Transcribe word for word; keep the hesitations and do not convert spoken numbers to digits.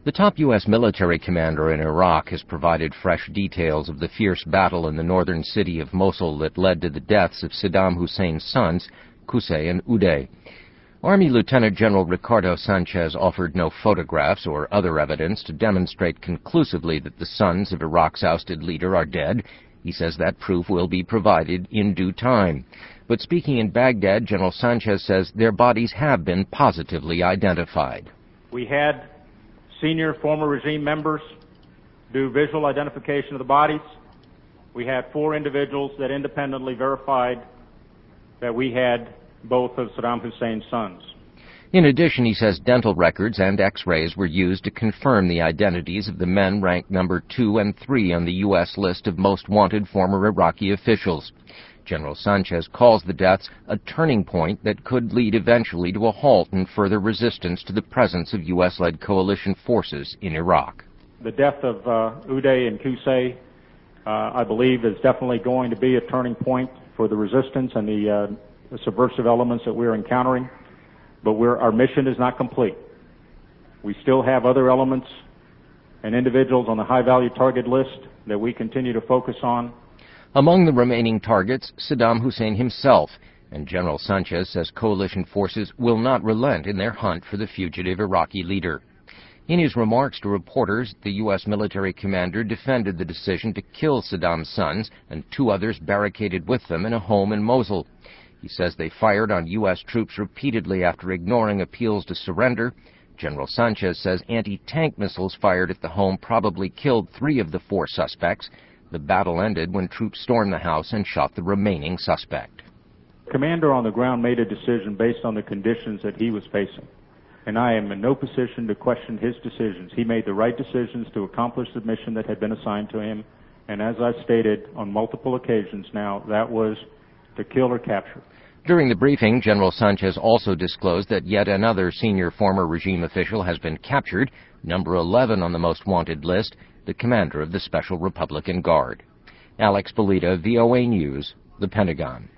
The top U S military commander in Iraq has provided fresh details of the fierce battle in the northern city of Mosul that led to the deaths of Saddam Hussein's sons, Qusay and Uday. Army Lieutenant General Ricardo Sanchez offered no photographs or other evidence to demonstrate conclusively that the sons of Iraq's ousted leader are dead. He says that proof will be provided in due time. But speaking in Baghdad, General Sanchez says their bodies have been positively identified. We had senior former regime members do visual identification of the bodies. We had four individuals that independently verified that we had both of Saddam Hussein's sons. In addition, he says dental records and x-rays were used to confirm the identities of the men ranked number two and three on the U S list of most wanted former Iraqi officials. General Sanchez calls the deaths a turning point that could lead eventually to a halt in further resistance to the presence of U S-led coalition forces in Iraq. The death of uh, Uday and Qusay, uh, I believe, is definitely going to be a turning point for the resistance and the, uh, the subversive elements that we're encountering. But we're, our mission is not complete. We still have other elements and individuals on the high-value target list that we continue to focus on. Among the remaining targets, Saddam Hussein himself, and General Sanchez says coalition forces will not relent in their hunt for the fugitive Iraqi leader. In his remarks to reporters, the U S military commander defended the decision to kill Saddam's sons and two others barricaded with them in a home in Mosul. He says they fired on U S troops repeatedly after ignoring appeals to surrender. General Sanchez says anti-tank missiles fired at the home probably killed three of the four suspects. The battle ended when troops stormed the house and shot the remaining suspect. The commander on the ground made a decision based on the conditions that he was facing, and I am in no position to question his decisions. He made the right decisions to accomplish the mission that had been assigned to him, and as I've stated on multiple occasions now, that was to kill or capture. During the briefing, General Sanchez also disclosed that yet another senior former regime official has been captured, number eleven on the most wanted list, the commander of the Special Republican Guard. Alex Polita, V O A News, the Pentagon.